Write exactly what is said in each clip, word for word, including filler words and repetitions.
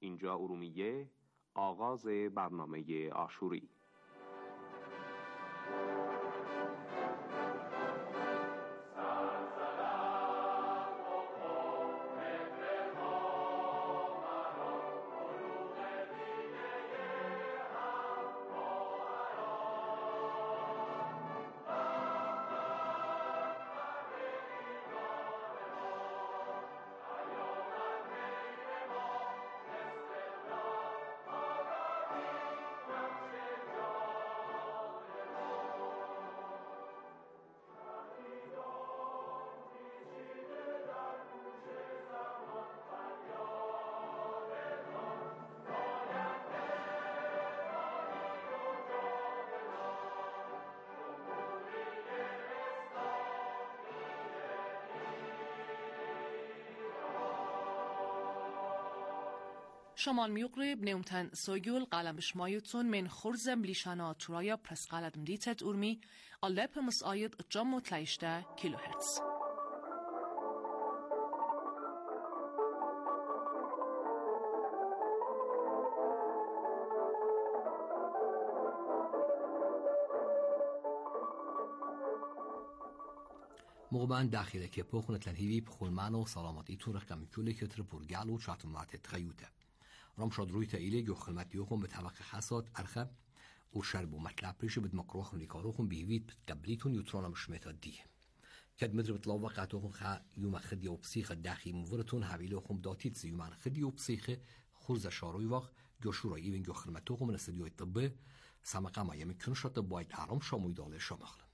اینجا ارومیه، آغاز برنامه آشوری. شمال ميقرب نيومتن سويول قلم شمايوتون من خرزم ليشانا ترايا برس قلم ديتت أرمي اللاب مسايد جمو تلايشتا كيلو هرتز. مغبان داخله که پخونه تلهیوی بخولمان و سلامتی تو رقم کلی که تر پرگل و چاتمات تغیوته. رام شد روی تا ایله جو خدمتی خون به طبقه حساد ارخب و شرب و مطلب ریشه بد مقروخ نیکاروخون بیوید قبلیتون یوترون مشمتا دیه. کد مدر بطلع وقتوخون خا یوم خدی و پسیخ داخی مورتون حویله خون داتیت زیومان خدی و پسیخ خورز شاروی وقت جو شورای این جو خدمتی خون من استدیوی طبه سمقه ما یمی کنشات باید آرام شاموی داله شامخلم.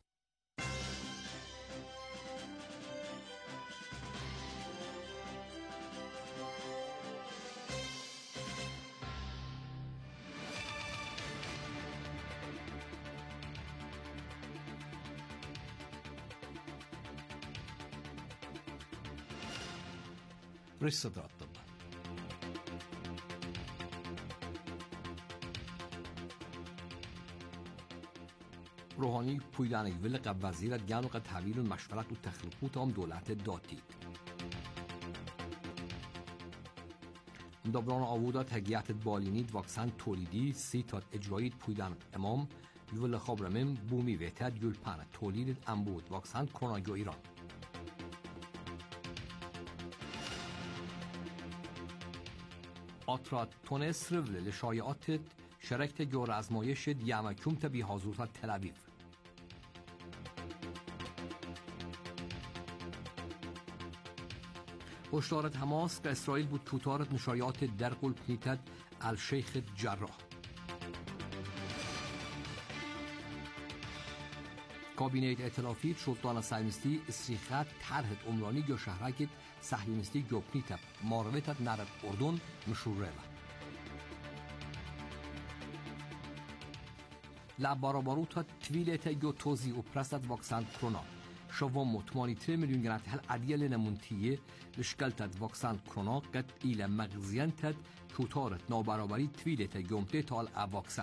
رئیس صدرات طب روحانی پویدانی ولق وزیرت گانو قد تحویل مشورت و تخلیقوت هم دولت داتید. دبران آوودا تگیت بالینید واکسن تولیدی سی تا اجرایید پویدان امام یول خبرمم بومی ویتد یول پانه تولید انبود واکسن کرونا ایران. آترات تونس رول لشایعات شرکت جور ازمایش دیامکوم تبی حضور تل آویو. هشدارت حماس که اسرائیل بود توتارت نشایعات در قلب نیتد الشیخ جراح. کابینه ائتلافی سلطان صهیونیستی استریخت طرح عمرانی جو شهرک صهیونیستی گوپنیت مارویت نرد اردن مشوره لبارابارو تا تویلت جو توزی و پرستت واکسن کرونا شوام مطمئنی تر میلیون گرانت هل عدیل نمونتیه لشکلتت واکسن کرونا قد ایل مغزینتت توتارت نابرابری تویلت گومته تال واکسن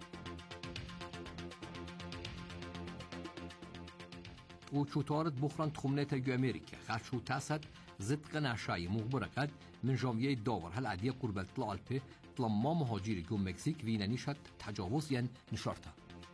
و چوتارت بخران تخمنت جو امریکا خرشو تاسد زدق نشای مغبره قد من جانویه داور هل عدیه قربت لالپه طلما مهاجر جو مکزیک وینه نیشت تجاوز ین نشارته.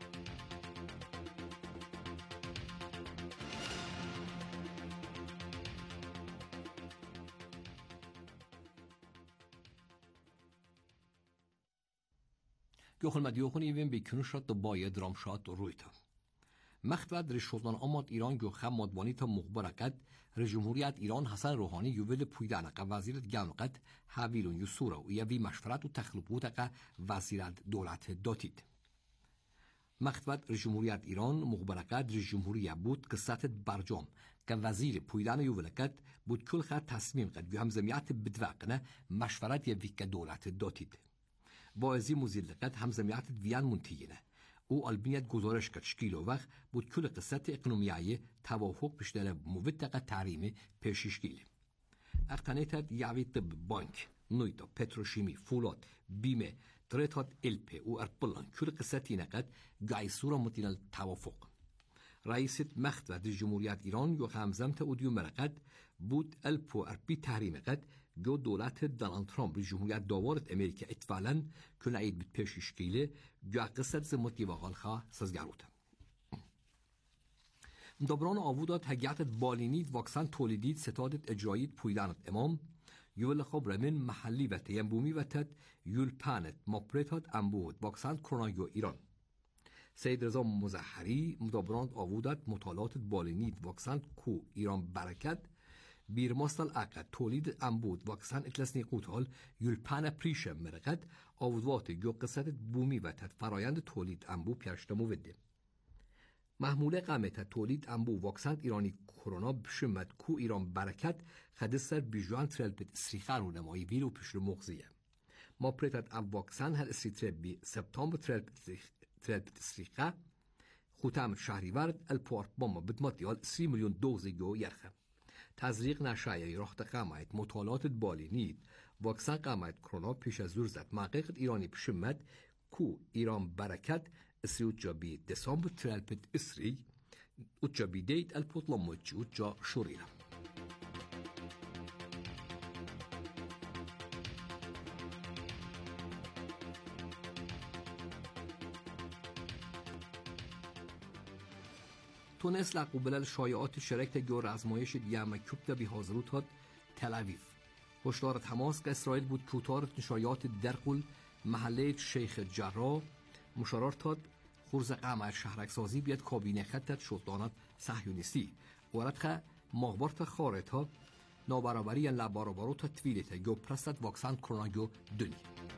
گوخل مدیوخون ایوین بیکنو شد دا باید رام شد روی تا. مختبت رشدان آماد ایران گو خم مدوانی تا مخبرکت رجمهوریت ایران حسن روحانی یوول پویدانه که وزیرت گانوقت حویلون یسوره و یوی مشورت و تخلقوت که وزیرت دولت داتید. مختبت رجمهوریت ایران مخبرکت رجمهوریت بود که سطح برجام که وزیر پویدانه یوولکت بود کل خط تصمیم قد گو همزمیت بدوقنه مشورت یوی که دولت داتید. با ازی مزیلقت همزمیت ویان منتیینه. او البنیت گزارش کرد شکیلو وقت بود کل قصت اقنومیایی توافق بشتر موثق تحریم پیششگیلی. اقتنیت یاوی طب بانک، نویتا، پتروشیمی، فولاد، بیمه، تریتات الپی او ارپلان کل قصتی نقد گایسورا متینال توافق. رئیست مختبت جمهوریت ایران یو همزمت اودیو مرقد بود الپو ارپی تحریم قد جو دولت دونالد ترامپ جمهوریت داورت امریکا اتفاقاً که نعید بید پیشش گیله جو قصد زمتی واقعال خواه سزگروته. دبران آوودات هگیت بالینید واکسن تولیدید ستادت اجرایید پویدانت امام یول خبر من محلی و تیمبومی و تد یول پانت مپریتات انبود واکسن کرونایو ایران. سید رضا مظهری مدبران آوودات مطالعات بالینید واکسن کو ایران برکت بیرماستل عقد تولید انبود واکسن اتلسنی قوتال یول پان پریشم مرقد آوودوات جو قصد بومی و تد فرایند تولید انبو پیرشتمو وده. محموله قامت تولید انبو واکسن ایرانی کرونا بشمت کو ایران برکت خدستر بیجوان ترل بید سریخان و نمایی ویلو پیشر مغزیه. ما پریتت ام واکسن هل استریتر بی سپتامبر ترل بید سریخه خوتام شهری ورد الپورت باما بدماتیال سی میلیون دوزی گو یرخه. تزریق نشایه رخت قامت مطالعات بالی نید واکسن قامت کرونا پیش از زور زد محقق ایرانی بشمت کو ایران برکت اسری اوچا بی دسامبر ترالبت اسری اوچا بی دیت الپوتلاموچی اوچا شورینا. تونس لقوبلل شایعات شرکت گور ازمایش دیام کبتا بی حاضروت هاد تل اویف. هشدار تماس که اسرائیل بود کوتارت نشایعات درقل محله شیخ جراح مشارار تاد خورز قمع شهرک سازی بیاد کابینه خطت شلطانت صهیونیستی ورد خه مغبارت خارت ها نابرابری یا لبارابارو تا تویلیت گو پرستت واکسن کرونا گو دنی.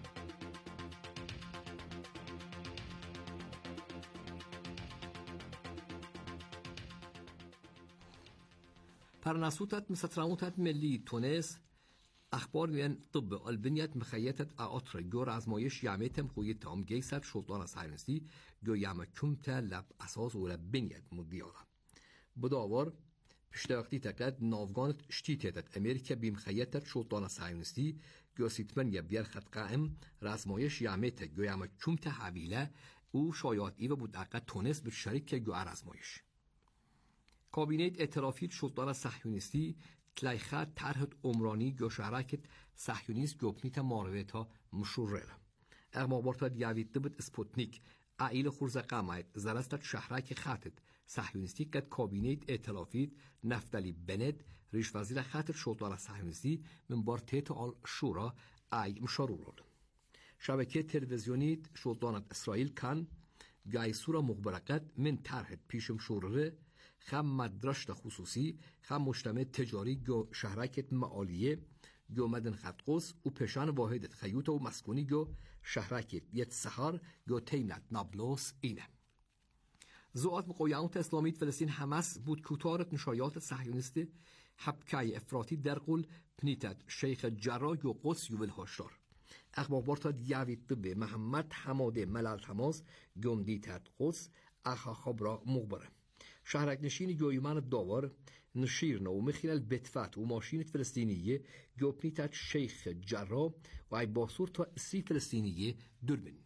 پرنسوتت مسترموتت ملی تونس اخبار میان طب البنیت مخیتت اعاطر گور ازمایش یعمیتم خویت تام گیسر شلطان صهیونیستی گو یعم کمتا لب اساس و لب بنیت مدیالا بداور پشت وقتی تکد نافگانت شتیتت امریکا بیمخیتت شلطان صهیونیستی گو سیتمن یا بیرخت قائم رازمایش یعمیت گو یعم کمتا حویله او شایعات ایوه بود اقد تونس به شریک گو ارزمایش کابینه اعترافی شلطان صهیونیستی تلایخه طرح عمرانی گو شهرکت صهیونیست گوپنیت مارویتا مشوره. اغمابارتا دیوید دبت اسپوتنیک عائل خورز قامت زرستت شهرک خطت صهیونیستی کت کابینه اعترافی نفتالی بنت ریش وزیر خطر شلطان صهیونیستی من بارتیت آل شورا ای مشارورول. شبکه تلویزیونی شلطان اسرائیل کن گای سورا مخبرقت من طرح پیشم شوره خم مدرشت خصوصی خم مجتمع تجاری گو شهرکت معالیه گو مدن خطقوس و پشان واحدت خیوط و مسکونی گو شهرکت یت سهار گو تیمنت نابلوس اینه. زوات مقاومت اسلامی فلسطین حماس بود کوتارت نشایات صهیونیستی حبکای افراطی در قل پنیتت شیخ جراح گو قدس یوول هاشتار. اخبارتا دیوید طب محمد حماده ملل حماس گمدیتت قدس اخا خبرا مخبره. شهرک نشین گویمان داور نشیر نو مخیل البتفت و ماشینت فلسطینیه گوپنیتت شیخ جراح و ای باسور تا سی فلسطینیه دربنه.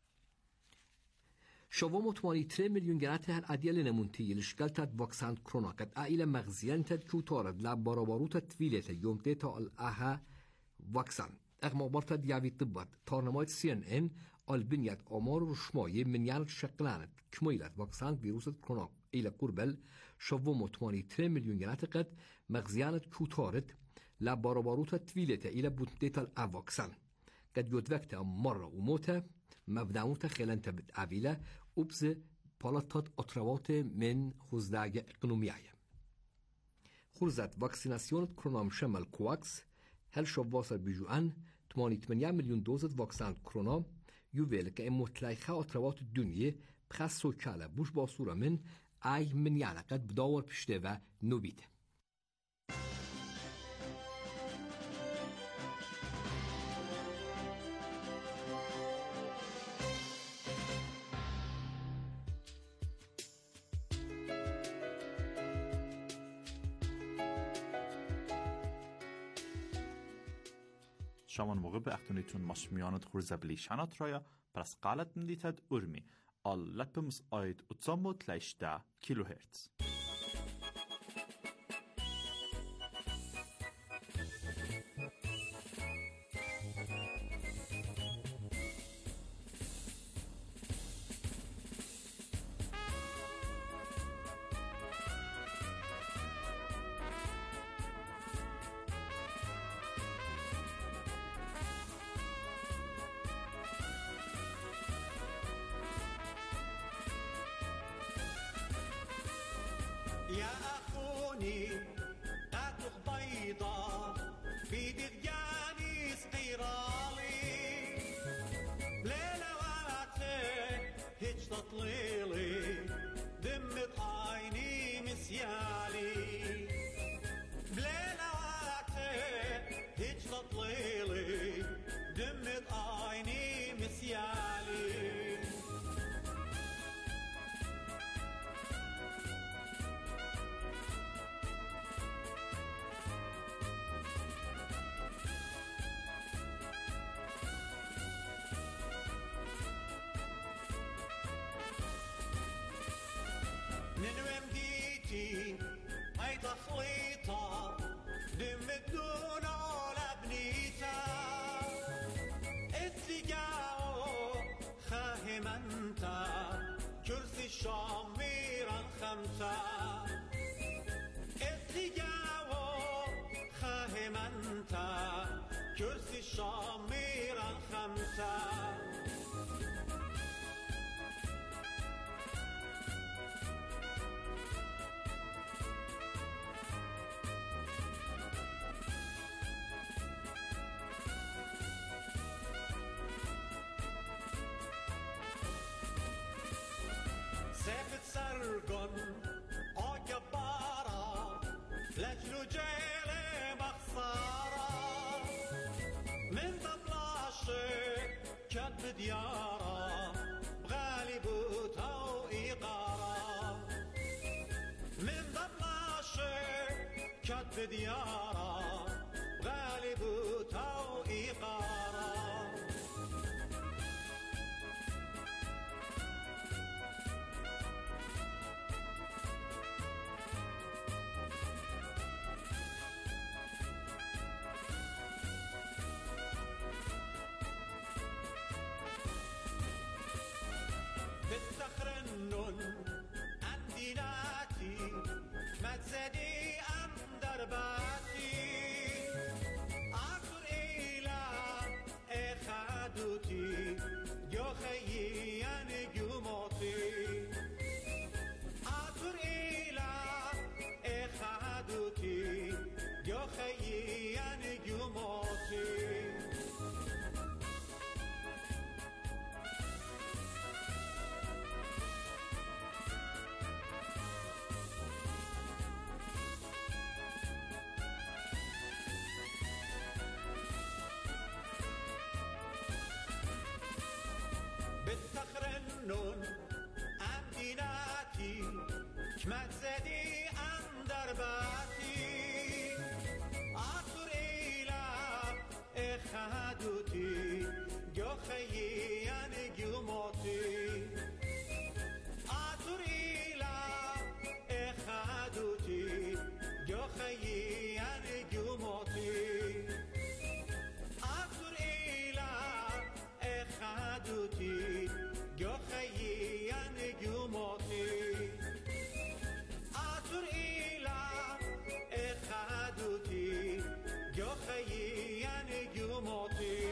شوام اتمانی تری میلیون گرات هر عدیل نمونتی لشکلتت واکسن کرونا کد ایل مغزیانتت کوتارد لب باراباروتت تویلت یومته تا الاها واکسن. اغمابارتا دیوید طبات تارنمایت سی ان ان البنیت آمار و رشمایه منیان شکلانت کمیلت واکسن ویروست کرونا ایل قربل شوام اتمانی تری میلیون گرات قد مغزیانت کوتارد لب باراباروتت تویلت ایل بودته تا اواکسن قد يود وقت مرة وموتة مبناوته خلانته بالعبيلة وبز بالاتات أطروات من خزداج اقنومية. خرزت واكسيناسيون كورونا مشمل كواكس هل شواصل بجوان ثمانية مليون دوزة واكسان كورونا يوفيل كأموتلايخة أطروات الدنيا بخاص سوكالة بوش باصورة من أي من يعني قد بدور بشتوى نوبيته. شامان موقع به اختونیتون مشمیانت خورزبلی شنات رایا پرس قالت نلیتد ارمی آل لپمس آید اتزامو تلیشده کیلو هرتز. يا أخوني قاتخ بيضة في دجاني سقيرالي ليلة وقتك هيج تطليلي دمت عيني مسيالي بليلة وقتك هيج تطليلي دمت عيني مسيالي ننوم ديتي هاي تخليطة دمت دون ولا بنيتا اتلقاو خاهم انت كرسي الشاميرا خمسة اتلقاو خاهم انت كرسي الشاميرا خمسة سيفت سرقن عجبارة لجلو جيلي مخسارة من طبلاشي كتب ديارة بغالي بوتا وإيقارة من طبلاشي كتب ديارة بغالي بوتا وإيقارة بالتخرنن عندي ناتي ما تزدي أم درباتي عطر إلى إخادوتي جو خيي نجوموتي عطر إلى إخادوتي جو خيي نجوموتي بالتخرنن عندي ناتي كما تزدي أم درباتي عطر إلى إخادوتي جو خيي نجوموتي عطر إلى إخادوتي جو خيي نجوموتي عطر إلى إخادوتي جو خيي نجوموتي عطر إلى إخادوتي جو خيي نجوموتي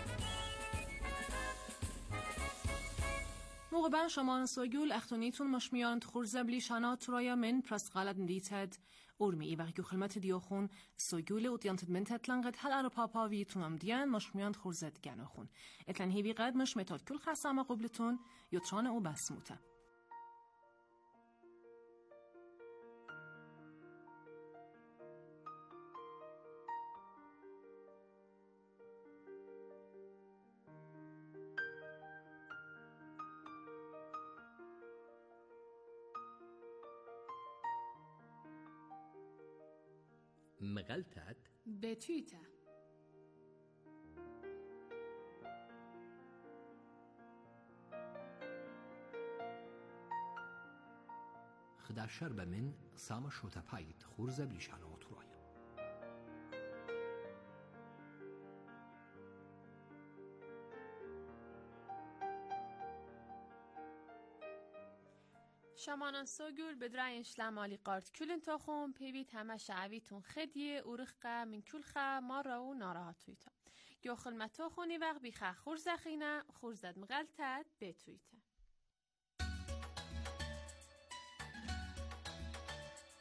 موقع بان شما سوگول اختونیتون مشمیان خورزه بلیشانات ترایا من پرست غالت ندیتد ارمی ای وقتی خلمت دیوخون سوگول اوتیانتد من تتلنقد هل ارو پاپا ویتون هم دیان مشمیان خورزه دگناخون اتلن هیوی قد مش متاد کل خسامه قبلتون یوتران او بسموته مغلتت بتویته خداشر به من سام شوتا پایت خورزه بلیشانه و ترایا شمانان سوگول بدرین شلمالی قارد کلن تاخون پیوید همه شعویتون خدیه اورخقه من کلخه ما راو ناراحتویتا گو خلمتو خونی وقت بیخه خورزه خینه خورزد مغلطت بتویتا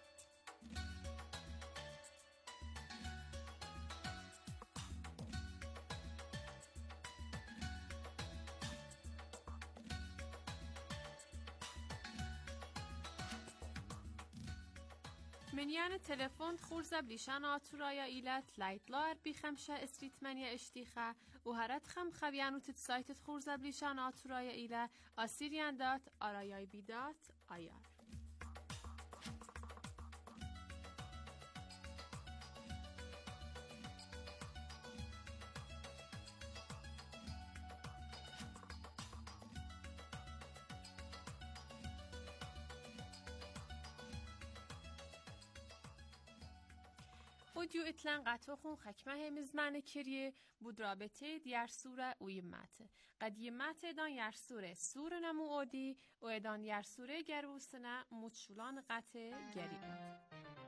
منیان تلفن خورزه بلیشان آتورایا ایلت لایتلار بیخمشه استریتمنیا اشتیخه و هرت خم خویانو تت سایتت خورزه بلیشان آتورایا ایله آسیریان دات آرایای بیدات آیار. اودیو اتلان قطوخون خکمه مزمن کریه بود رابطه دیار سوره اوی ماته قد یه ماته دان یار سوره سوره نمو اودی و ادان یار سوره گروسنه مچولان قطه گریبت.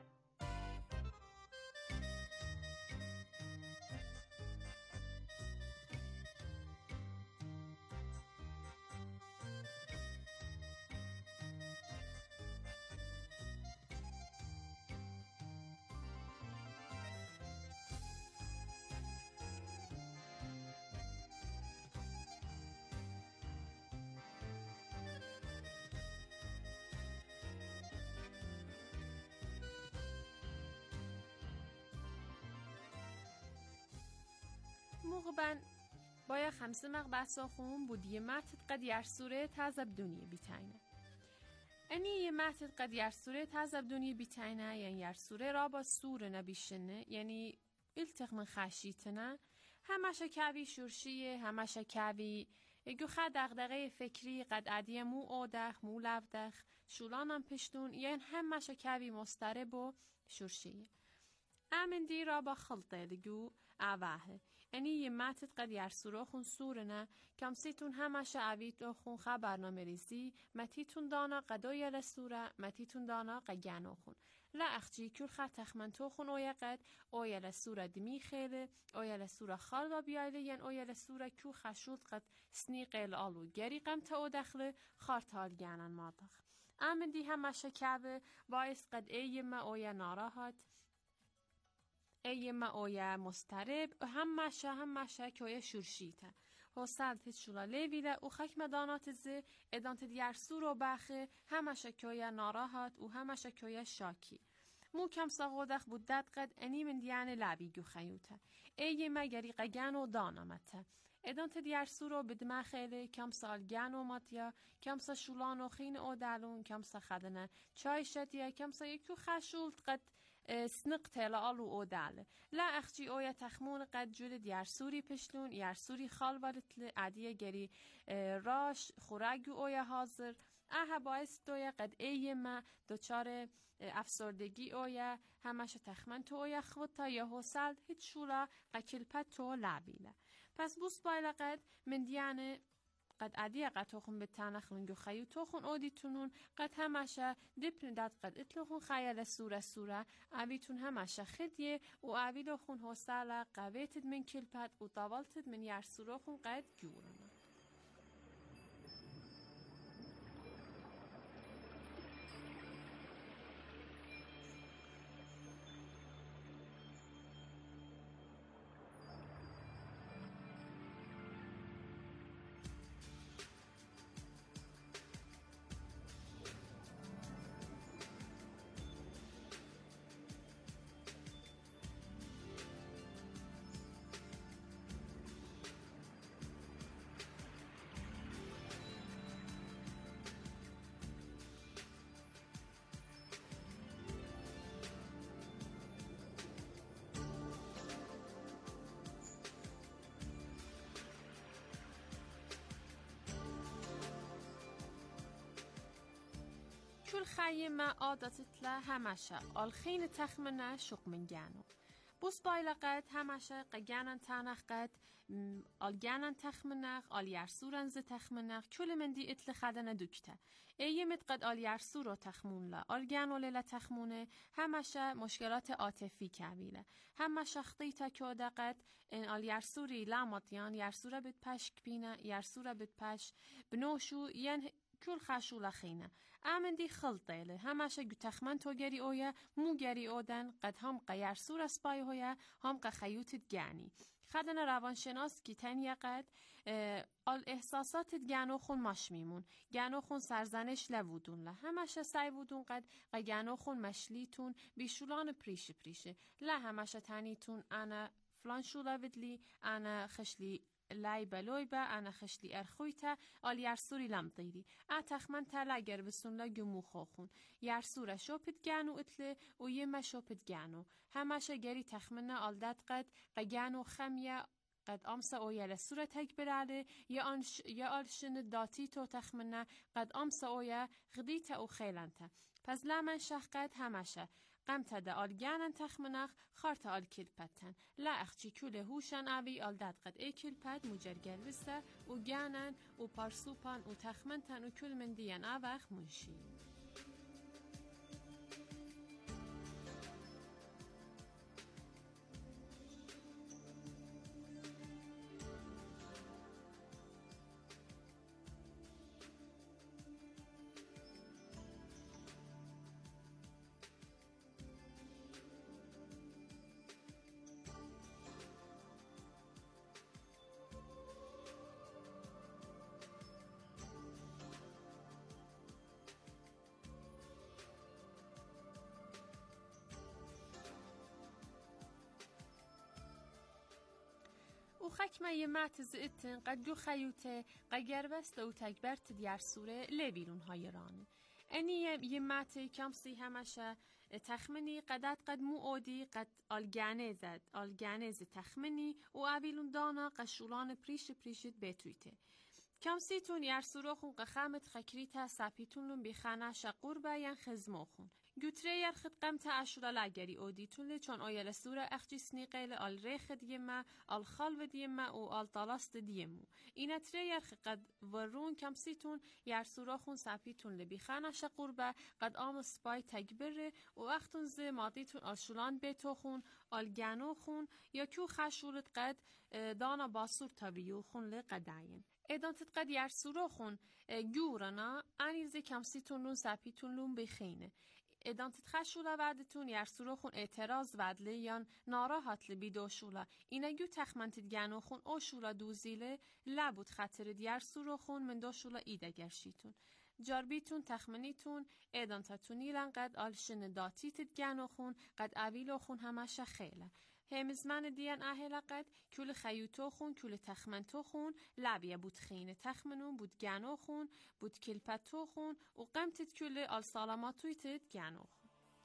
مغبن بایا خمسه مق بحثا خون بود یه متت قد یر سوره تازب دنیا بیتاینه. اینی یه متت قد یر سوره تازب دنیا بیتاینه یعنی یر سوره را با سوره نبیشنه یعنی التق من خشیتنه همش کبی شورشیه همش کبی یگو خد دغدغه فکری قد عدیه مو آدخ مو لودخ شولانم پشتون یعنی همش کبی مسترب و شورشیه. امن دی را با خلطه لگو اوه اینی یه متت قد یر سوره خون سوره نه کم سیتون همش عوید و خون خبرنامه ریزی متیتون دانا قدای لسوره متیتون دانا قگنو خون لا اخجی کل خط تخمن تو خون اویا قد اویا لسوره دمی خیله اویا لسوره خالدا بیایله ین اویا لسوره کو خشود قد سنی قیل آلو گری قم تا او دخله خارتال گنن مادخ امن دی همش کعبه باعث قد ای ما اویا ناراحت ای ما اویا مسترب و همشه همشه که اویا شورشیته حسل تید شولا لیویله و خک مدانات زی ادان تید یر سور و بخه همشه که اویا ناراحت و همشه که اویا شاکی مو کم ساقودخ بودت قد انی من دیانه لبی گو خیوته ای ما گری قگن و دانمته ادان تید یر سور و بدمه خیله کم سال گن و ماتیا کم سا شولان و خین او دلون کم سا خدنه چای شدیه کم سا یکو خشولت قد سنق تلال و اودال لا اخجی اویا تخمون قد جود یر سوری پشتون یر سوری خال والتل عدیه گری راش خورگو اویا حاضر اه باعث دویا قد ای ما دوچار افسردگی اویا همش تخمن تو اویا خوطا یا حسل هیچ شورا قکل پت تو لعبیله پس بوس بایلا قد من دیانه قد عادیه قد توخون به تنخون جو خیو توخون اودیتونون قد همشه دپن داد قد اتلوخون خیال سوره سوره عویتون همشه خدیه و عویلوخون حساله قویتد من کلپت و طوالتد من یر سوروخون قد جورونه. کل خیمه عادتت له همشه آلخین تخمنه شق من گانو بوس بايلا قد همشه قجانن تانخ قد آلجانن تخمنخ آل يرسورن ز تخمنخ كل من دي اتل خدنا دكته ايمت قد آل يرسورو تخمون لا آلجانو للا تخمونه همشه مشکلات عاطفی کبیله همشه خطیتا كودا قد ان آل يرسوري لامطيان يرسوره بد پشک بینه يرسوره بد پش بنوشو ين کل خشول خینه امندی خلطه همشه گو تخمن تو گری اویا مو گری اودن قد هم قیر سور اسپای هویا هم قا خیوتت گانی خدن روانشناس کی تن یقد آل احساساتت گنو خون ماش میمون گنو خون سرزنش لودون له همشه سعی بودون قد قا گنو خون مشلیتون بیشولان پریش پریشه له همشه تنیتون انا فلان شولا بدلی انا خشلی لای بلوی با انا خشلی ارخویتا آل یرسوری لم دیری اتخمن تلا گر بسون لا گمو خوخون یرسوره شوپت گنو اتله و یه ما شوپت گنو همشه گری تخمنه آل داد قد قا گنو خمیه قد امسا او یل سوره تک براله یا آنش یا آلشن داتی تو تخمنه قد امسا او یا غدیت او خیلنته پس لمن شخقت همشه قمت ده آل گانن تخمنخ خارت آل کلپتن لا اخچی کوله هوشن اوی آل داد قد ای کلپت مجرگل بسته و گانن و پارسوپان و تخمنتن و کل من دیان اوخ منشی و خکمه یه معتز اتن قد جو خیوته قد گربست و تکبرت دیار سوره لبیرون های رانه اینی یه معته کمسی همشه تخمنی قدت قد مو اودی قد آلگانه زد آلگانه زد تخمنی و اویلون دانا قشولان پریش پریشت بتویته کمسی تون یار سوره خون قخامت خکریتا سپیتون لون بیخانه شقور باین خزمو خون گوتره یر خد قمت اشولا لگری اودی تونه چون آیل سوره اخجی سنیقیل آل ریخ دیما آل خالو دیما و آل طالاست دیمو اینه تره یر قد ورون کمسیتون یر سوره خون سپیتون لبی خانه شقور با قد آم سپای تگبره و اختون زی مادیتون آل شولان بیتو خون آل گنو خون یا کیو خشورت قد دانا باسور تابیو خون لقداین ادانتت قد یر سوره خون گورنا انیزی کمسیتون لون سپیتون لون بخینه ادانتت خشولا وعدتون یر سورو خون اعتراض ودله یا ناراحت لبی دو شولا اینگو تخمنتت گنو خون او شولا دوزیله لبود خطر یر سورو خون من دو شولا ایده گرشیتون جاربیتون تخمنیتون ادانتتونی لن قد آلشن داتیتت گنو خون قد اویلو خون همشه خیله همزمن دیان اهلا قد کل خیوتو خون کل تخمنتو خون لبیه بود خینه تخمنون بود گنو خون بود کلپتو خون و قمتت کل آل سالاماتویتت گنو خون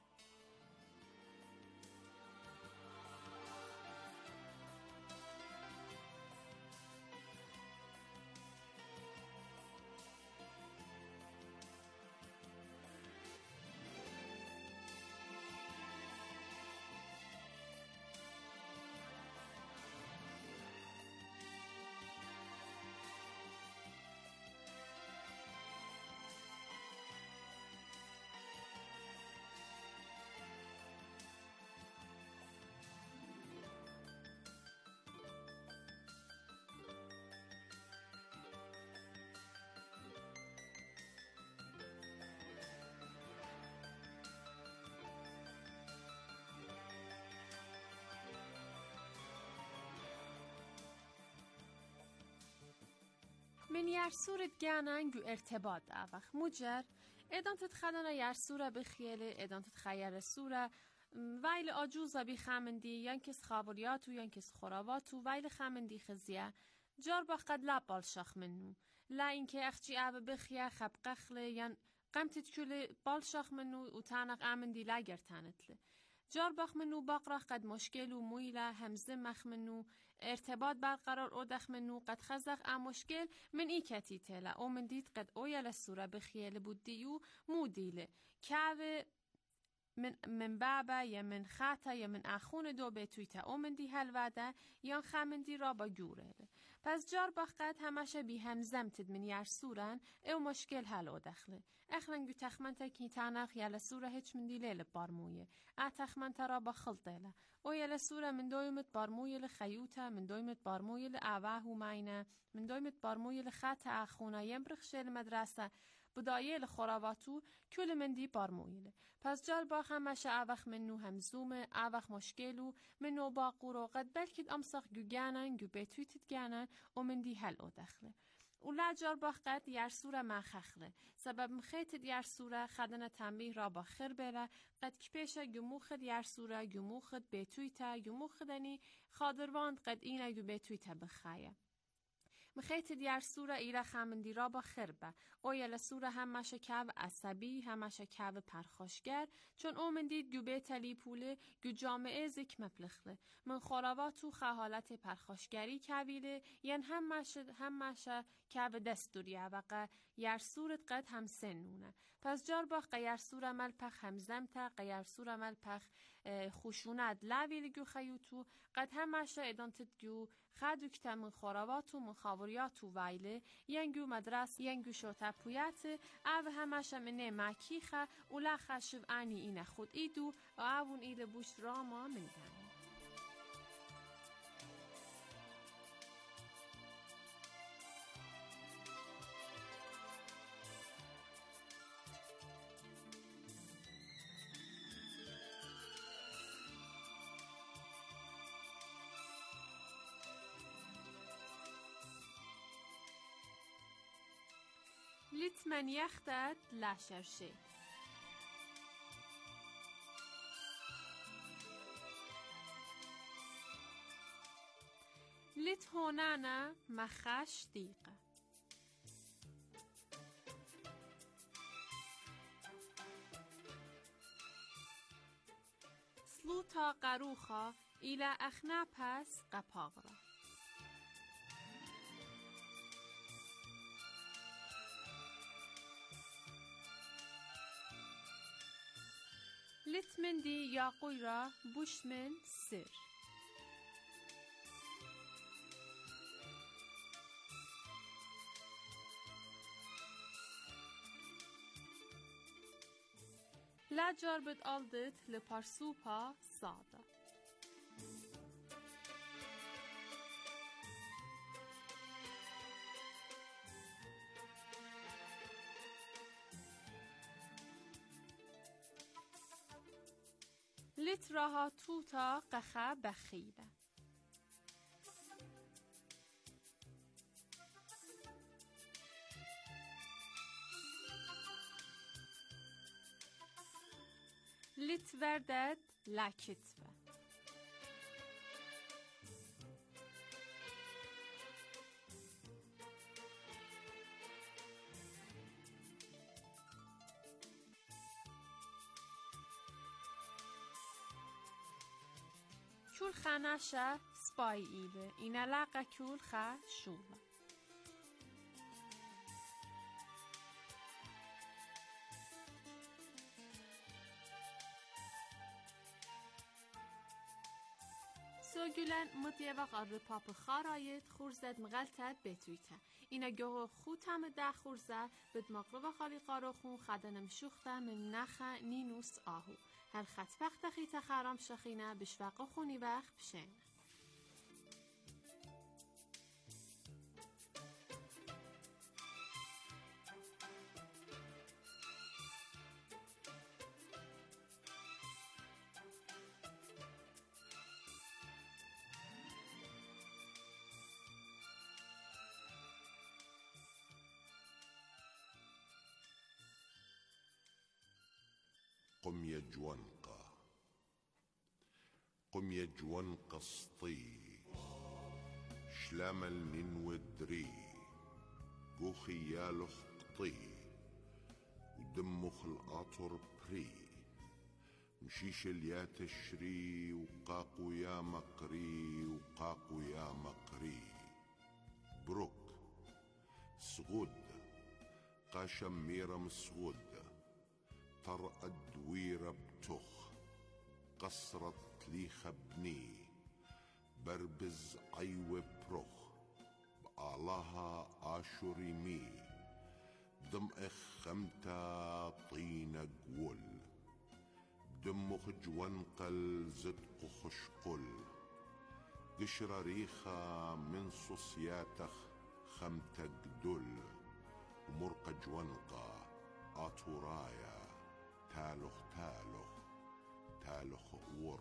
من یر سورت گانن گو ارتباط اوخ مجر ادانتت خدانا یر سوره بخیله ادانتت خیر سوره ویل آجوزا بی خمندی ینکس خابریاتو ینکس خوراواتو ویل خمندی خزیه جار با قد لب بالشاخ منو لا اینکه اخچی او بخیه خب قخله ین قمتت کل بالشاخ منو و تانق امندی لگر تانتله جار باخ منو باقرا قد مشکل و مویله همزه مخ منو ارتباط برقرار او دخ منو قد خزق ام مشکل من ای کتی تله او من دید قد او یل سوره بخیل بود دیو مو دیله که من من بابا یا من خاطا یا من اخون دو به تویتا او من دی هلوده یا خمندی را با گوره پس جار باقت همشه بی همزم تد من یر سورن او مشکل حل او دخله اخرنگو تخمنتا کی تانخ یل سوره هیچ من دی لیل بارمویه ا تخمنتا را با خلطه او یل سوره من دویمت بارمویه لخیوتا من دویمت بارمویه لعوه و مینه من دویمت بارمویه لخط اخونه یم برخشه المدرسه بدایل خوراواتو کل مندی بارمویله. پس جال با همش اوخ منو همزومه اوخ مشکلو منو باقورو قد بلکید امساق گوگانن گو بتویتید گانن و مندی هل او دخله. اولا جار با قد یرسوره مخخله. سبب مخیتد یرسوره خدنه تنبیه را با خیر بره قد کپیشه گموخد یرسوره گموخد بتویته گموخدنی خادرواند قد اینه گو بتویته بخایه. مخیت دیار سوره ایره خمندی را با خربه. اویل سوره همش کاو عصبی همش کاو پرخاشگر چون او من دید گو بیتلی پوله گو جامعه زک مپلخله. من خوراواتو خحالت پرخاشگری کاویله ین همش همش کاو دستوریه وقا یر سورت قد هم سنونه. پس جار با قیر سوره ملپخ همزمتا قیر سوره ملپخ خوشونت لاویل گو خیوتو قد همش ادانتد گو خدوکت من خوراواتو من خاوریاتو وایله ینگو مدرس ینگو شوتا پویت او همش منه مکیخه اولا خشب انی اینه خود ایدو و اون ایل بوش راما مندن. لیت من یختت لشرشه لیت هونانا مخش دیقه سلوتا قروخا ایلا اخنا پس قپاغرا لیت من دی یاقوی را بوش من سر لا جربت aldit لپارسوپا ساده لیت راها توتا قخه بخیله لیت وردد لکتوه کول خانشه سپای ایله اینه لقه کول خا شوله سوگولن متیوق آر پاپ خارایت خورزد مغلطت بتویته اینه گوه خوتم ده خورزه بد مقرب خالی قاروخون خدنم شوخته من نخه نینوس آهو هر خط وقت خیت خرام شخینه بشوق خونی وقت بشن قم يا جوانقا قم يا جوانقا سطي شلامل ننودري قوخي يالخ قطي ودمخ القاطر بري مشيش اليا تشري وقاقو يا مقري وقاقو يا مقري بروك سغود قاشم ميرم سغود طرق الدويرة بتخ قصرت لي خبني بربز عيوة بروخ بقالها آشوري مي دم خمتا طينة قول دمخ جوانقل زدق خشقل قشرة ريخة من صوصياتخ خمتا قدل ومرقة جوانقا آتورايا تالخ تالخ تالخ ور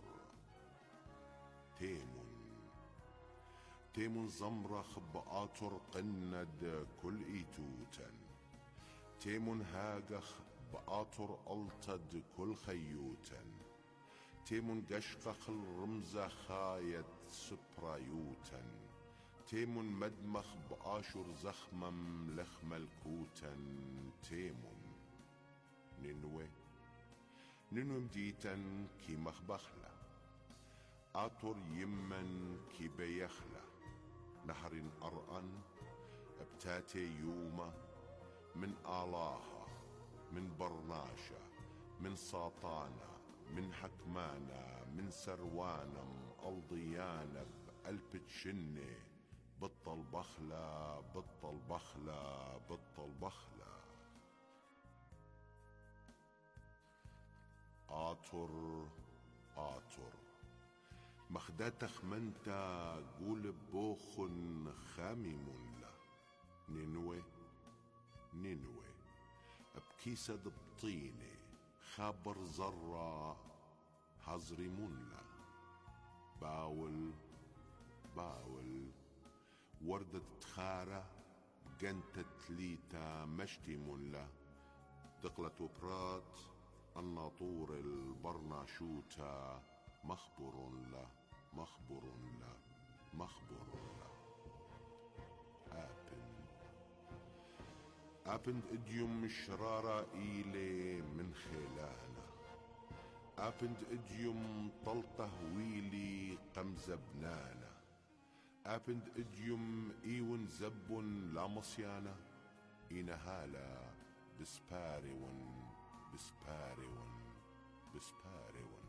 تيمون تيمون زمرخ بآتر قند كل إيتوتن تيمون هاجخ بآتر ألتد كل خيوتن تيمون قشقخ الرمزة خايت سبرايوتن تيمون مدمخ بآشر زخمم لخ ملكوتن تيمون ننوي ننوي مديتن كي مخبخلة آتر يمن كي بيخلة نهر أرأن ابتاتي يومة من آلاها من برناشة من ساطانة من حكمانة من سروانم الضيانة بقلب تشني بطل بخلة بطل بخلة بطل بخلة آتر آتر مخداتخ منتا قول بوخن خامم لا ننوي ننوي بكيسة بطيني خابر زرة هزري منلا باول باول وردة تخارة جنتة تليتا مشتي منلا دقلة برات الناطور البرناشوتا مخبر لا مخبر لا مخبر لا آبن آبن إديوم شرارة إيلي من خلانا آبن إديوم طلطة ويلي قمزة بنانا آبن إديوم إيون زب لا مصيانا إنهالا بسباريون بسباريون بسباريون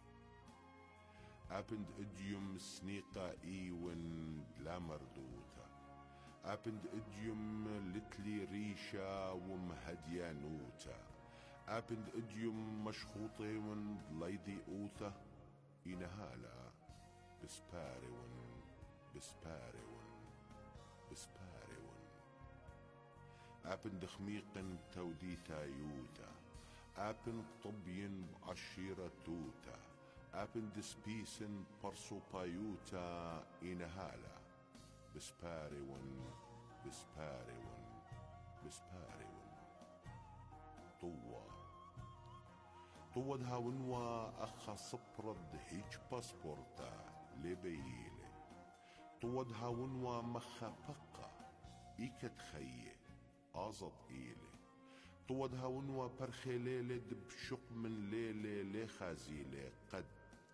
آبن إديوم سنيقة إيون لا مردوتا آبند إديوم لتلي ريشة ومهديانوتا آبند إديوم مشخوطي ون ليدي أوثة إنهالا بسباريون بسباريون بسباريون آبند خميقن توديثا يوتا آبند طبين بعشيرة توتا آبند سبيسن برسو بايوتا إنهالا بسباريون بسباريون بسباريون طوى طوى دهاونوا أخا صبرد هيج باسبورتا لبييلي طوى دهاونوا مخا بقى إيكت خيه آزد إيلي طوى دهاونوا برخيليلي دبشق من ليلي لخازيلي قد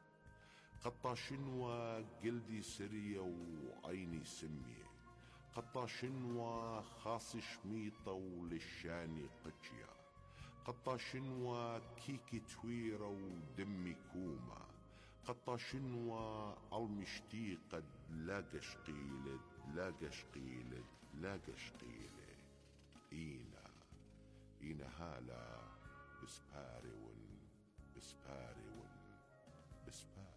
قطاشنوا جلدي سرية وعيني سمية قطاشنوا خاص شميطة ولشاني قجية قطاشنوا كيكي تويرة ودمي كومة قطاشنوا المشتيقة لاقش قيلد لاقش قيلد لاقش قيلد إينا إينا هالا بسباريون بسباريون بسباريون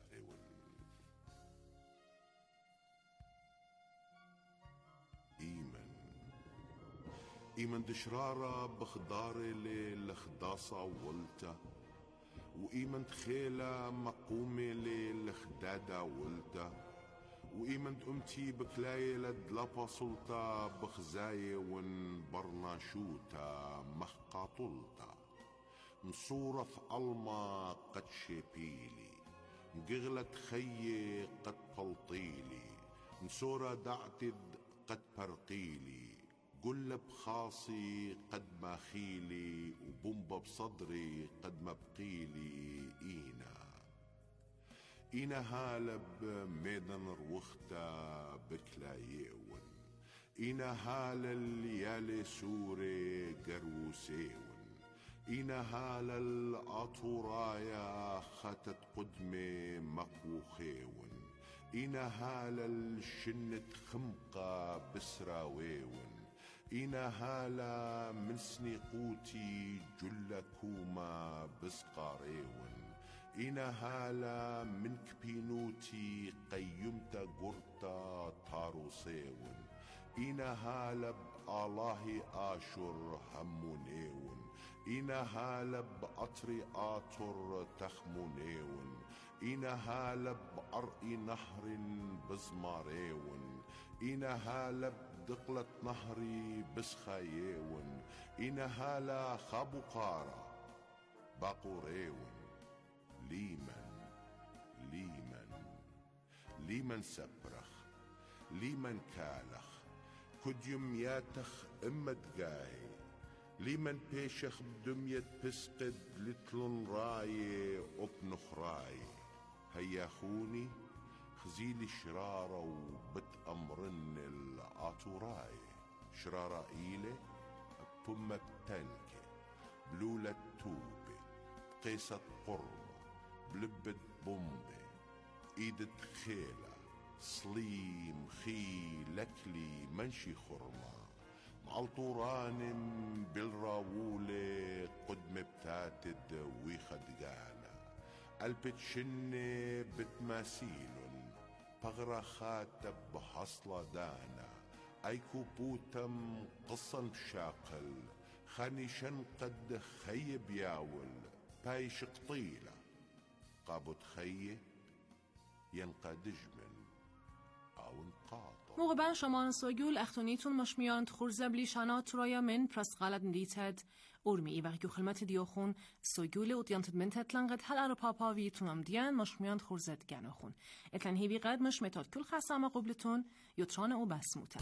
إيمن إيمن دشرارة بخداري للخداصة ولتا وإيمن تخيلة مقومة للخدادة ولتا وإيمن أمتي بكلاية لدلابا سلطة بخزاية ون برناشوتا مخقاطلتا مصورة ألما قد شبيلي مقغلت خيي قد طلطيلي مصورة دعتد قد برقيلي قل بخاصي قد ماخيلي وبومبا بصدري قد مبقيلي إينا إينا هالب ميدان روختا بكلايون إينا هالل يالي سوري قروسيون إينا هالل أطورايا خاتت قدمي مقوخيون إينا هالل شنت خمقة بسراويون إينا هالا من سنيقوتي جل كوما بسقاريون إينا هالا من كبينوتي قيمتا قرطا تاروسيون إينا هالا بآلاهي آشر همونيون إنا هالب بقطر آطر تخمونيون إنا هالب بأرقي نهر بزماريون إنا هالب دقلة نهري بسخايون إنا هالا خابقارا باقوريون ليمن ليمن ليمن سبرخ ليمن كالخ كديم ياتخ امد جاي ليمن بيشخ بدمية بسقد لتلن راي وبنخراي هيا خوني خزيلي شرارة وبتأمرن العطوراي شرارة إيلة بمة بتنكة بلولة توبة بقيسة قرمة بلبة بومبة إيدة خيلة صليم خي لكلي منشي خرمة معالطوران بالراولة قدم بتاتد ويخدقانا قلبت شنة بتماثيلن بغرا خاتب بحصلة دانا أيكو بوتم قصا بشاقل خاني شنقد خيب ياول بايش قطيلة قابت خيه ينقدج من أو انقاطع موقبان شمان سوگول اختونیتون مشمیان خورزبلی شانات رویا من پرست غلط ندیتد ارمی ای وقتی خلمت دیوخون سوگول اوتیانتد من تتلنقد هل ارو پاپاوی تونم دیان مشمیان خورزد گناخون اتلن هیوی قد مش متاد کل خسامه قبلتون یوتران او بسموته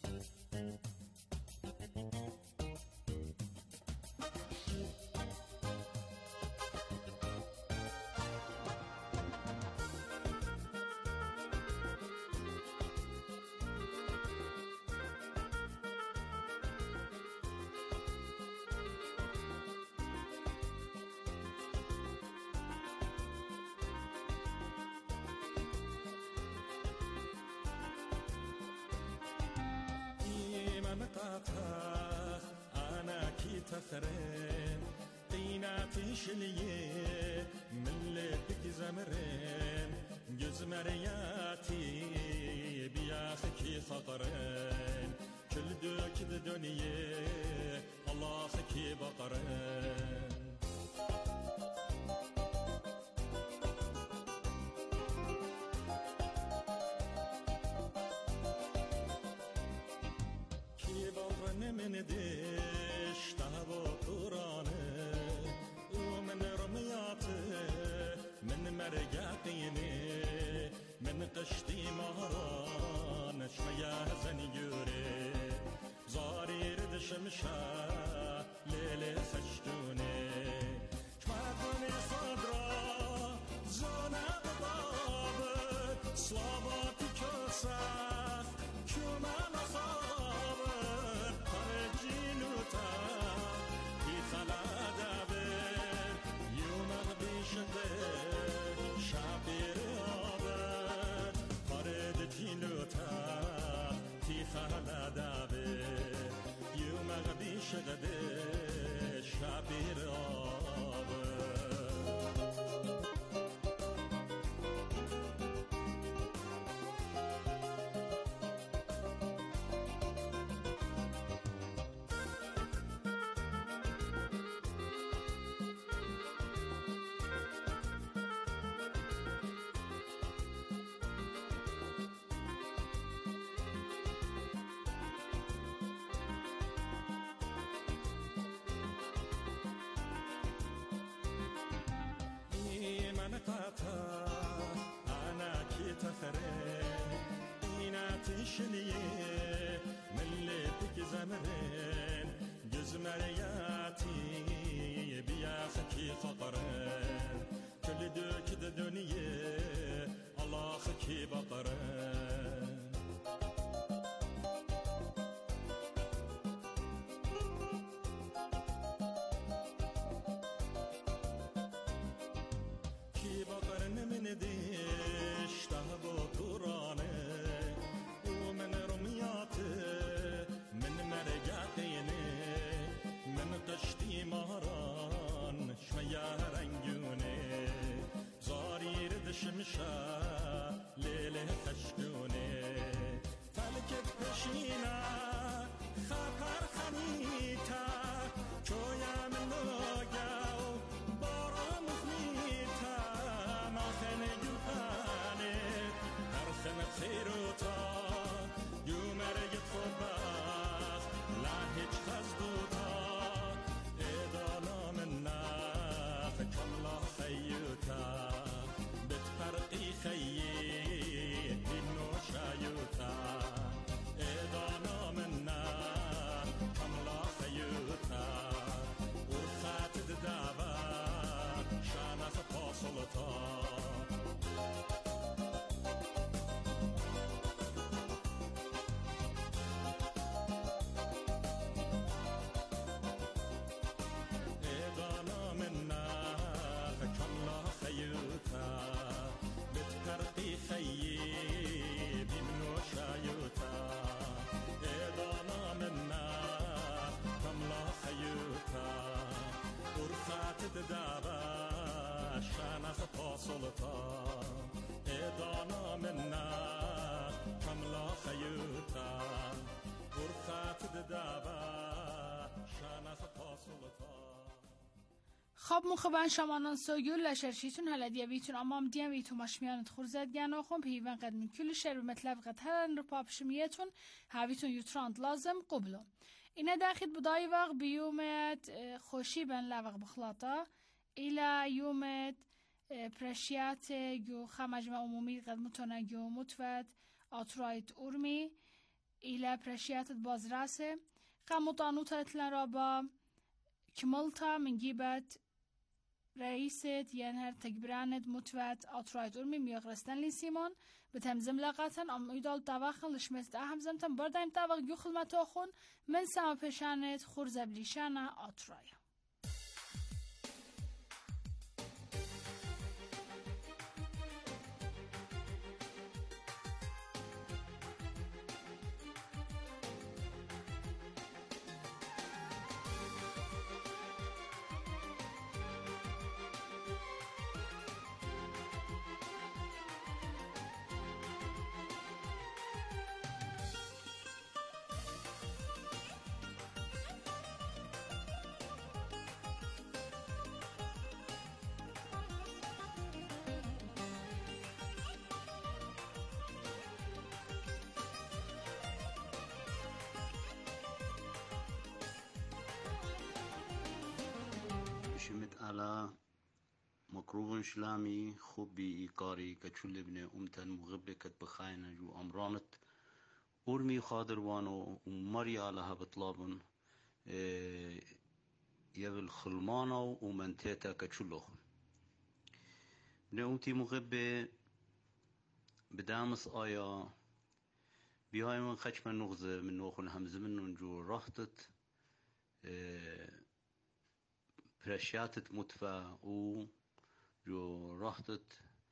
أنا كي تثرين قيناتي شليه من لبك زمرين جزمرياتي بياخكي خطرين كل دوك الدنيا الله خكي بطرين من دش تهوى قرانه ومن رمياته من مرقاتيني من قشتي مهران شميا زنيوري زاري رد شمشا ليلي سجدوني شمعتوني صدرا زونا ببابك صلاباتي كساخ كمان شغده شبیر آبه برخط دعوه شنخ پاسلتا ادانا منا کملا خیوتا برخط دعوه شنخ پاسلتا. خب مخبان شمانان سوگول لشرشیتون هلدیه ویتون امام دیم ویتون مشمیانت خورزد گنا خون پیوان قدم کل شر و مطلب قد هلن رو پاپشمیتون هاویتون یوتراند لازم قبلو. اینه داخل بدای وقت بیومت خوشی بن لوق بخلاطه ایلا یومت پرشیات جو خمجمع عمومی قد متونه جو متفد آترایت ارمی ایلا پرشیات بازراسه قمطانوتت لرابا کملتا من جیبت رئیست یعنی هر تکبرانت متوت آترایت ارمی میاغرستن لی سیمون به تمزم لقاتن ام ایدال تواخن لشمست اهم تن بردایم تواخ یخل متاخون من سما پشانت خورزبلیشانا آترایا. شمت على مكروه شلامي خبي إيقاري كتشل ابن أمتن مغبكت بخاينة جو أمرانت أرمي خادر وانو ومري على هبطلابن اه يبل خلمانو ومنتيتا كتشلوخن ابن أمتي مغبة بدامس آيا بيهاي من خش من نغزة من نوخن همز منن جو راحتت اه پرشیاتت متفا او جو راحتت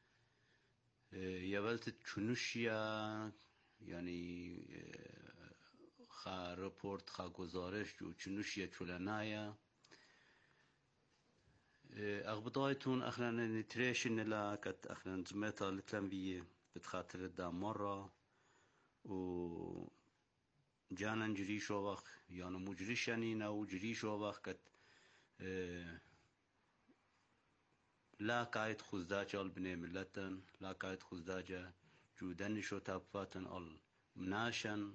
یولتت چنوشیا یعنی خا رپورت خا گزارش جو چنوشیا چولنایا اغبطايتون اخنا نتريشن لا كت اخنا زميتا لتلمبيه بتخاطر دا مرة و جانا نجري شوخ يعني مجريشانين او جري شوخ كت لا قايد خزداجة البني ملتن لا قايد خزداجة جودن شو تابفاتن المناشن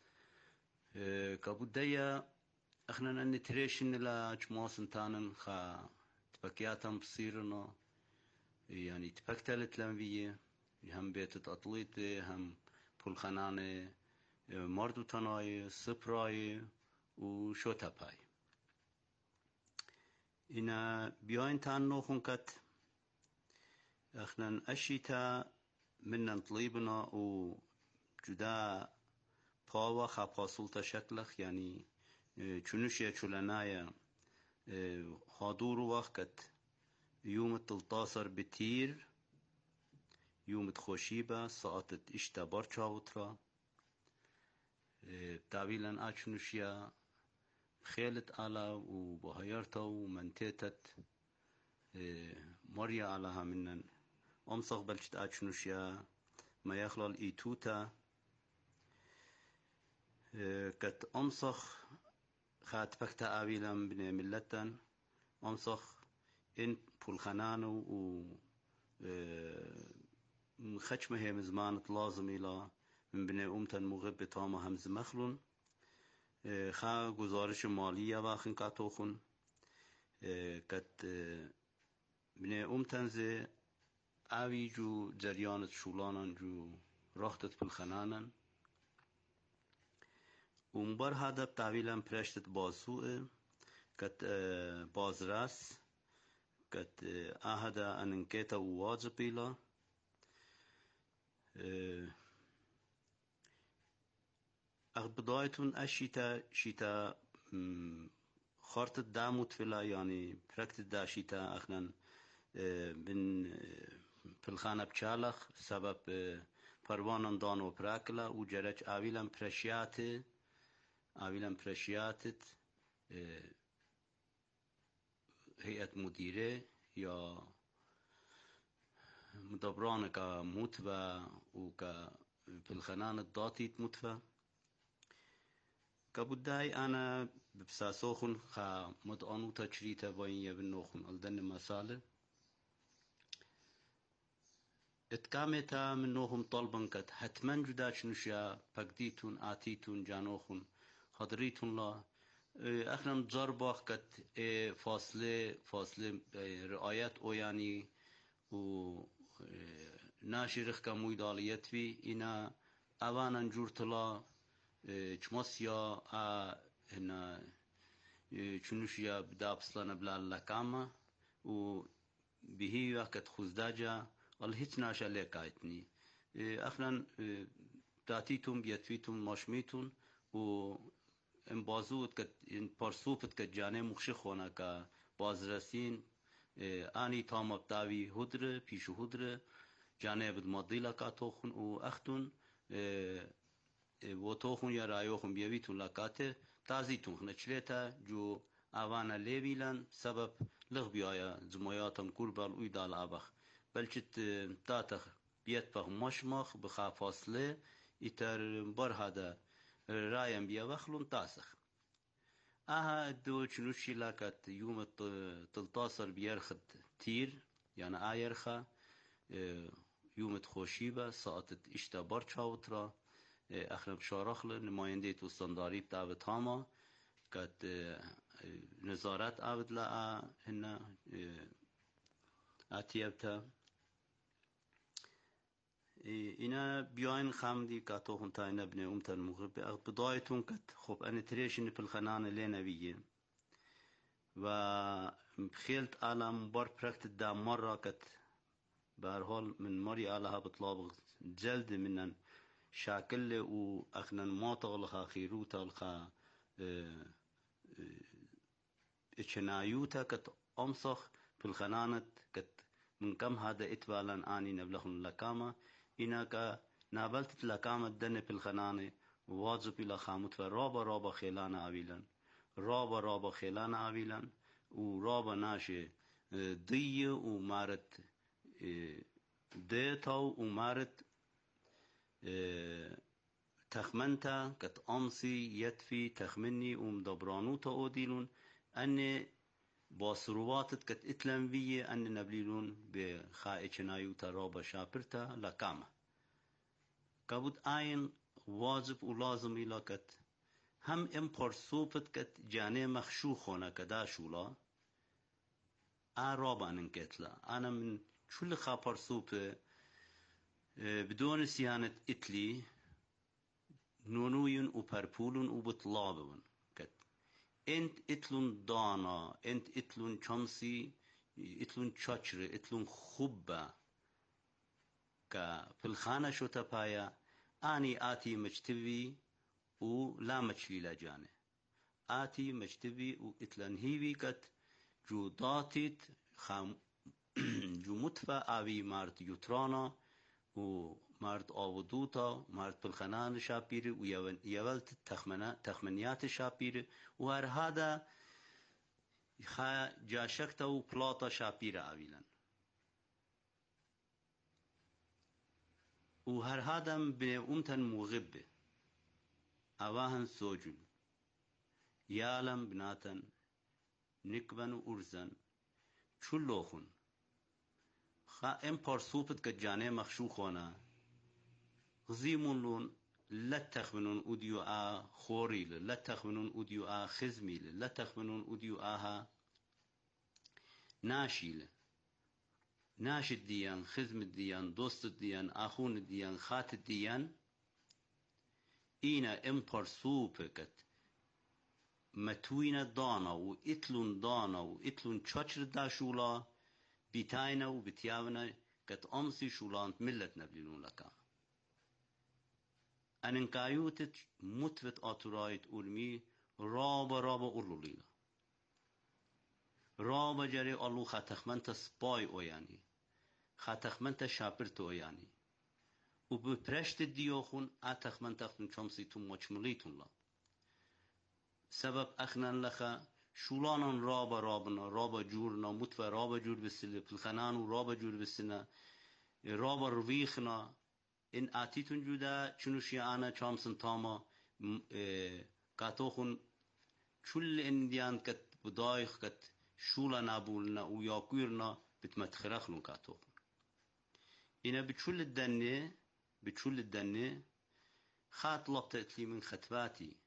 كابودية اخنا نتريشن لا جماسن تانن خا تبكياتهم بصيرنا يعني تبكتلت لنبيه هم بيت أطليتي هم پولخانانه مردو تناي سپراي و شوتاپاي اینا بیاین تان نوخون کت اخنا اشیتا منن طليبنا و جدا پاوا خاپاسولتا شکلخ یعنی چونوشیا چولنایا حضور وقت يوم تلتاصر بتير يوم تخوشيبا ساعتت اشتا برچاوترا تعويلا اچنوشيا خيلت على وبهيرتا ومنتيتت مريا علىها منن امصغ بلشت اچنوشيا ما يخلال ايتوتا كت امصخ خات بكتا عويلا بن ملتن امصخ ان پولخانانو و خشمه هم زمانت لازم إلى من بني أمتن مغب تاما همز مخلون خا گزارش مالیه واخن کاتوخن کت بني أمتن زي آوی جو جریانت شولانن جو راحتت پولخانانن ومبر هذا بتعويلا پرشتت بازوه کت بازراس كت أهدا أن انكيتا وواجب إلى أغبضايتون أشيتا شيتا خارت الداموت فيلا يعني بركت دا شيتا أخنا من بالخانة بشالخ سبب پروانان دانو براكلا وجرج آويلا برشياتي آويلا برشياتت هيئة مديرة يا مدبران كمتفى وكا في الخنان الضاطيت متفى كبداي أنا بساسوخن خا مدعنو تشريتا وين يبنوخن الدن مسالة اتكامتا منوهم طلبا كت حتما جداش نشيا بقديتون آتيتون جانوخن خضريتون لا اخنا مجرباخ كت فاصله فاصله رعايات اوياني و ناشي رخكا مويداليت في انا اوانا نجورتلا چماسيا هنا چنوشيا بدابسلنا بلا لكاما و بهي وقت خوزداجا الهيت ناشا لكايتني اخنا تاتيتون بيتفيتون ماشميتون و ام بازود کت این پرسوپت کت جانه مخشی خونه که بازرسین آنی تام ابتاوی هدره پیش هدره جانه بد مدیلا کاتوخن و اختون و توخن یا رایوخن بیویتون لکاته تازیتون خنه چلیتا جو آوانا لیویلن سبب لغ بیایا زمایاتم کربال ویدال آبخ بلچت تاتخ بیت بخ مشمخ بخا فاصله ایتر برهاده رايم بيا وخلون تاسخ اها دو چنوشي لاكت يوم تلتاصر بيرخد تير يعني آيرخا يوم تخوشيبا ساعتت اشتا برچاوترا اخنا بشارخل نماينده تو استانداري بتاوت هاما كت نظارت آود لأ هنا اتيبتا اینا بیاین خامدی که تو خون تاین ابن امتن مغرب اغ بدایتون کت خب ان تریشن پل خنان لینویه و خیلت عالم بار پرکت دا مرة کت بهرحال من مري علىها بطلاب جلد منن شاكل و اخنن ماطغلخا خيروتا الخا اتشنايوتا كت امسخ في الخنانت كت من كم هذا اتوالا اني نبلخن لكاما إنك نابلت لكامة دن في الخنانة واجب إلى خامت ورابا رابا خيلانا أويلا رابا رابا خيلانا أويلا ورابا ناشي ضي ومارت ديتاو ومارت تخمنتا كت أمسي يدفي تخمني ومدبرانوتا أوديلون أني باسرواتت كت اتلم بيه أن نبليلون بخائشنايو ترابا شابرتا لكامة كابود آين واجب ولازم إلا كت هم ام پرسوپت كت جانه مخشوخونا كداشولا آرابا ننكتلا أنا من شل خا پرسوپ بدون سيانة اتلي نونوين و پرپولون و بطلابون انت اتلون دانا انت اتلون چمسي اتلون چاچر اتلون خوبة كا في الخانة شو تبايا اني آتي مجتبي و لا مجلي لجانه آتي مجتبي و اتلن هيوي كت جو داتيت خام جو متفى آوي مارت يترانا و مارت آودوتا مارت بالخنان شابيري ويولت تخمنيات شابيري وهر هذا خا جاشكتا و بلاطا شابيري آويلن وهر هذا بأمتن مغبة أواهن سوجن يالم بناتن نكبن وأرزن چلوخن خا ام پرسوپت كجانه مخشوخونا غزيمون لون لا تخمنون أوديو آ خوريل لا تخمنون أوديو آ خزميل لا تخمنون أوديو آها ناشيل ناش الديان خزم الديان دوست الديان آخون الديان خات الديان إينا ام پرسوپت متوين دانا و اتلون دانا و اتلون چاچر داشولا بيتاينا و بتياونا كت أمسي شولانت ملت نبلينون لكا أننكايوتت متفت آتورايت أولمي رابا رابا أولوليلا رابا جري ألو خاتخمنت سباي أوياني خاتخمنت شابرت أوياني و بپرشت ديوخون آتخمنت أختن چمسي تو مجمليتون لا سبب أخنان لخا شولانان رابا رابنا رابا جورنا متفى رابا جور بسله پلخنانو رابا جور بسنه رابا رویخنا این آتیتون جودا چنوشی آنا چامسن تاما کاتوخون چول اندیان کت بدایخ کت شولا نابولنا و یاکویرنا بتمتخرخلون کاتوخون اینا بچول الدنه بچول الدنه خات لبت اتلي من خطباتي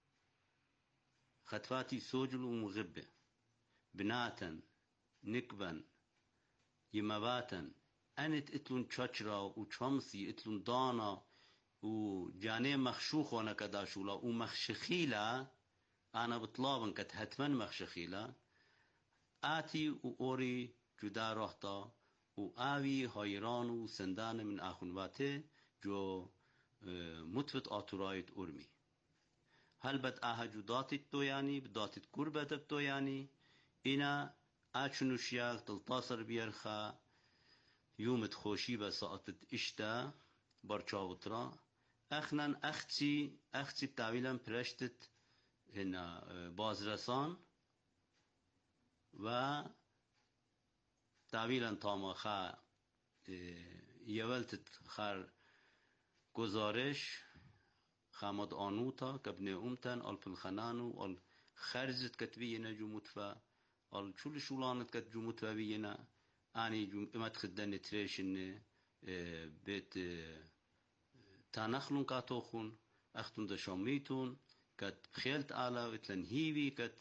خطباتي سوجل ومغبة بناتا نكبا يمباتا أنت اتلون تشاتشرا وشمسي اتلون دانا وجاني مخشوخ وانا كداشولا ومخشخيلا أنا بطلابن كت هتمن مخشخيلا آتي وأوري جدا رحتا وآوي هايران وسندان من آخونواته جو متفت آتورايت أرمي هل بد آها جدات التوياني بدات الكربة التوياني إنا آشنو شياغ تلتصر بيرخا يوم تخوشي بساعتت إشتا برشاوترا أخنان أختي أختي بتعويلا برشتت هنا بازرسان و تعويلا تاما خا يولتت خار گزارش خامد آنوتا کبن امتن آل پلخنانو آل خرزت کتبینا جو متفا آل چول شولانت کت جو متفا بینا آنی جو امت خدن تریشن بیت تانخلون کاتوخون اختون دا شامیتون کت خیلت آلا و اتلن هیوی کت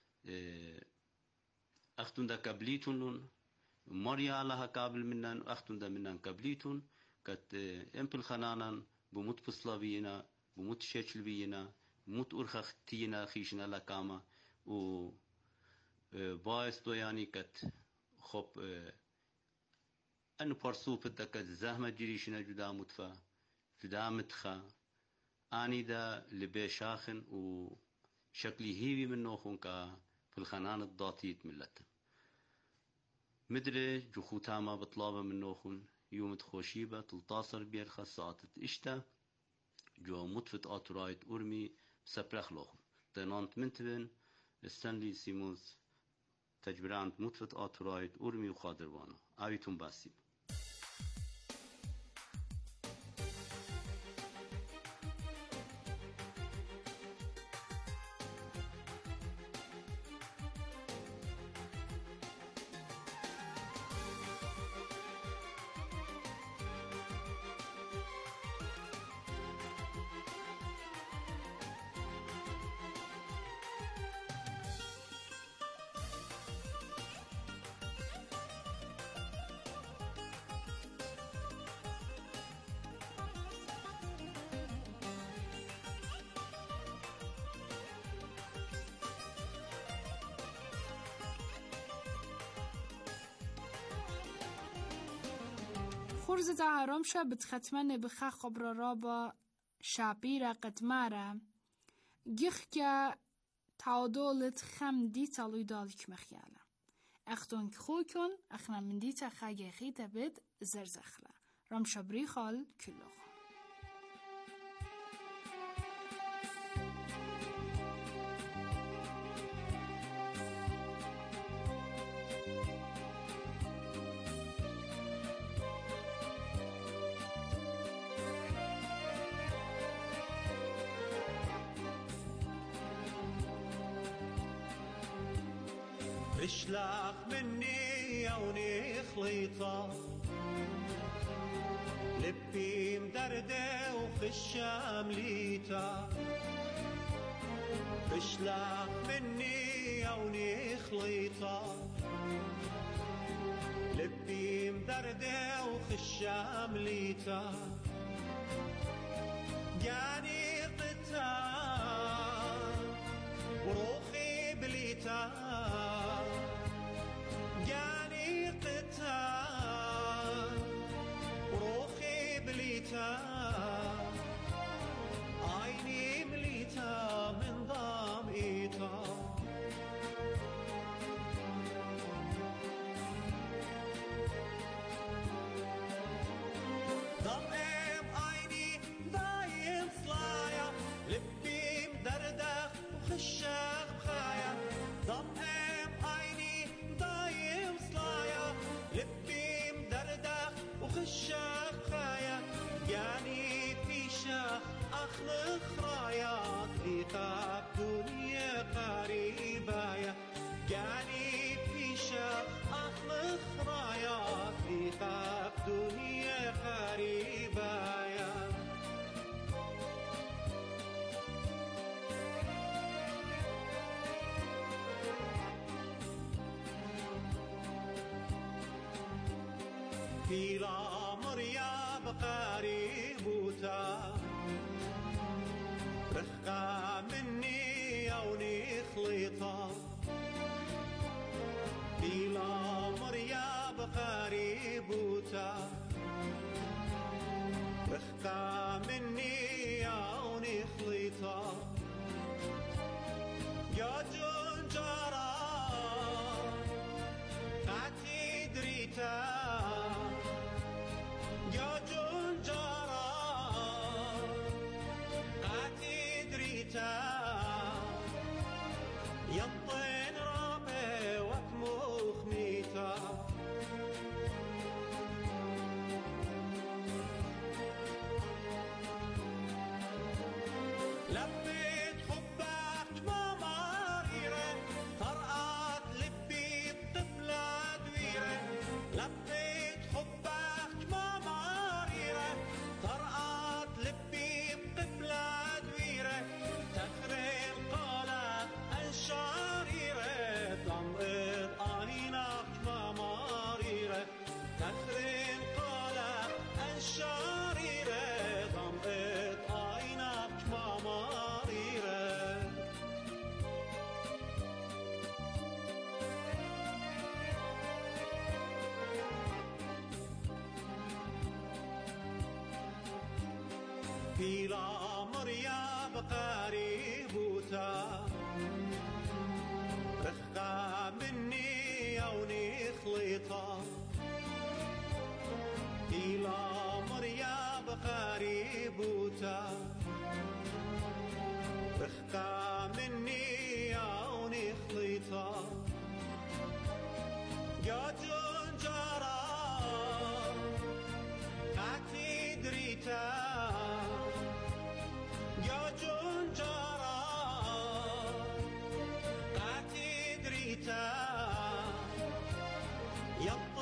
اختون دا کبلیتون لون ماریا آلا ها کابل منن اختون دا منن کبلیتون كت امبل خنانان بموت بسلاوينا بموت شيشلوينا بموت أرخخ تينا خيشنا لكاما و باعث تو يعني كت خب أنو برسوبتا كت زهمة جريشنا جدا متفا جدا متخا آني دا لبي شاخن و شكلي هيوي من نوخون كا بالخنان الضاتيت ملتا مدري جو خوتاما بطلابة من نوخون يوم تخوشيبة تلتصر بيرخا ساعتت إشتا جو متفت آتورايت أرمي بسبرخ لوخم تنانت منتبن ستانلي سيمونز تجبرانت متفت آتورايت أرمي وخادروانا آويتون باسيب خورز تعارم شا بتختمن بخا خبر رابا شابيرا قدمارا جيخكا تعادولت خم دي تالوي دالك مخيالا اختون كخوكن اخنا من دي تخاقي خيطة بد زرزخلا رام شابري خال كلوخ اشلق مني عوني خليطة لبي مدردة وخشام ليتا اشلق مني عوني خليطة لبي مدردة وخشام ليتا جاني قتال وروخي بليتا جاني قتال وروخي بليتا عيني مليتا من ضام إيتا ضم عيني دايم صلايا لبي مدردخ وخشاخ بخايا ضم فيلا مريا بقريبوتا رخقة مني يوني خليطة فيلا مريا بقريبوتا رخقة مني يوني خليطة يا جنجرة قعتي دريتا يا جنجرة قعتي دريتا يطين رابي واتموخ ميتا لبيت حبك ما مريرة طرقات لبي بطفلة دويرة لبيت حبك ما مريرة طرقات لبي بطفلة دويرة تخرين قالت الشريرة طمئت عينك ما مريرة تخرين قالت الشريرة طمئت عينك ما مريرة في الأمر يا بقريبوتا رخقة مني يوني خليطة في الأمر يا بقريبوتا رخقة مني يوني خليطة يا جنجرة قعتي دريتا يا جنجرة قعتي دريتا يا